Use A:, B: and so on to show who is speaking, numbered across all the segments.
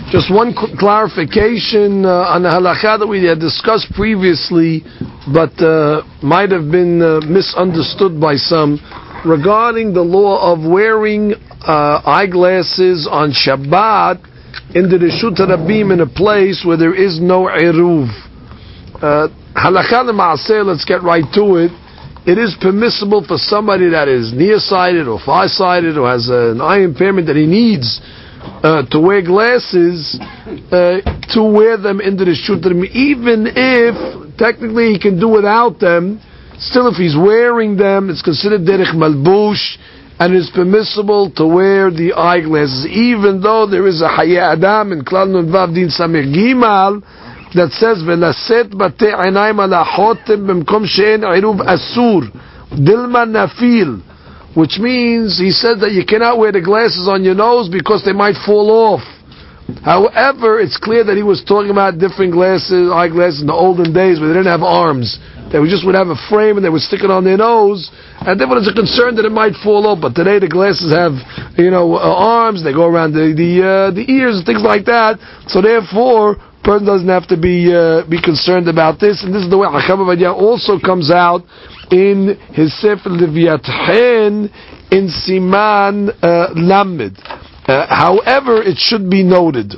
A: Just one clarification on the halakha that we had discussed previously, but might have been misunderstood by some, regarding the law of wearing eyeglasses on Shabbat in the Reshut Rabim in a place where there is no eruv. Halakha l'maaseh, let's get right to it. It is permissible for somebody that is nearsighted or farsighted or has an eye impairment that he needs to wear glasses, to wear them into the shutrim, even if technically he can do without them. Still, if he's wearing them, it's considered derech malbush, and it's permissible to wear the eyeglasses, even though there is a Hayy Adam in Klal Nun Vav Din Samech Gimal that says velaset batei einayim ala chotem b'mkom she'en iruv asur dilma nafil, which means he said that you cannot wear the glasses on your nose because they might fall off. However, it's clear that he was talking about different glasses, eyeglasses in the olden days where they didn't have arms. They just would have a frame and they would stick it on their nose, and there was a concern that it might fall off. But today the glasses have, arms. They go around the ears and things like that. So therefore, person doesn't have to be concerned about this. And this is the way Hacham Ovadia also comes out in his Sefer Leviathan in Siman Lamed. However, it should be noted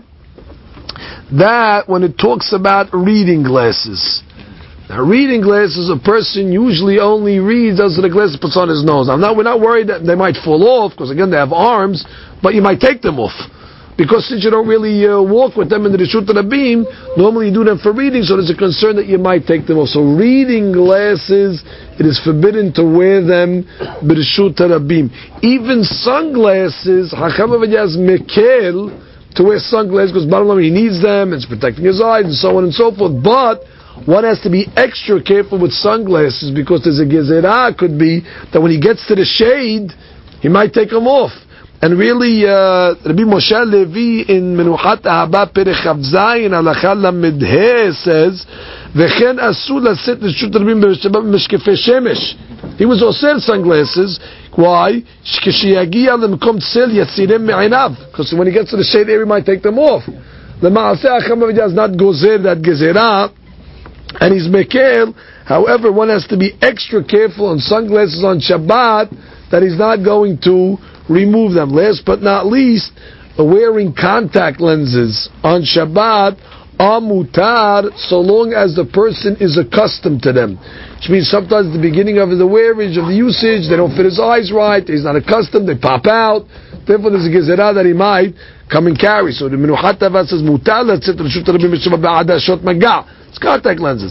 A: that when it talks about reading glasses, now reading glasses, a person usually only reads as the glasses puts on his nose. Now we're not worried that they might fall off, because again they have arms, but you might take them off. Because since you don't really walk with them in the Reshut Rabim, normally you do them for reading, so there's a concern that you might take them off. So reading glasses, it is forbidden to wear them b'Reshut Rabim. Even sunglasses, Hacham Ovadia is mekel to wear sunglasses, because bottom line, he needs them, it's protecting his eyes, and so on and so forth. But one has to be extra careful with sunglasses, because there's a gezerah, could be that when he gets to the shade, he might take them off. And really, Rabbi Moshe Levi in Menuchat Ahaba Perech Chav Zayin Halacha Lamed He says, "V'chen asul laset l'shut rabim b'meshkefei shemesh." He was osel sunglasses. Why? K'sheyagia lemkom tzel yatzirem me'einav. Because when he gets to the shade area, he might take them off. The Maaseh Hacham Ovadia is not gozer that gezerah, and he's mekel. However, one has to be extra careful on sunglasses on Shabbat that he's not going to remove them. Last but not least, wearing contact lenses on Shabbat are mutar so long as the person is accustomed to them. Which means sometimes at the beginning of the wearage, of the usage, they don't fit his eyes right, he's not accustomed, they pop out. Therefore there's a gezerah that he might come and carry. So the Menuchat Ahaba says mutar letzet l'shut rabim b'Shabbat ba'adashot maga. It's contact lenses.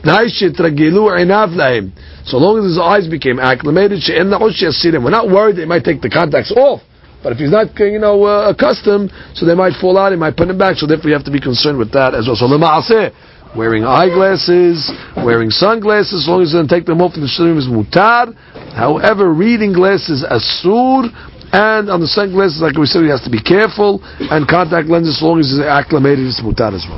A: So long as his eyes became acclimated, we're not worried they might take the contacts off. But if he's not, accustomed, so they might fall out, he might put them back. So therefore you have to be concerned with that as well. So l'maaseh, wearing eyeglasses, wearing sunglasses, as long as he doesn't take them off, the shlirim is mutar. However, reading glasses asur, and on the sunglasses, like we said, he has to be careful. And contact lenses, as long as he's acclimated, it's mutar as well.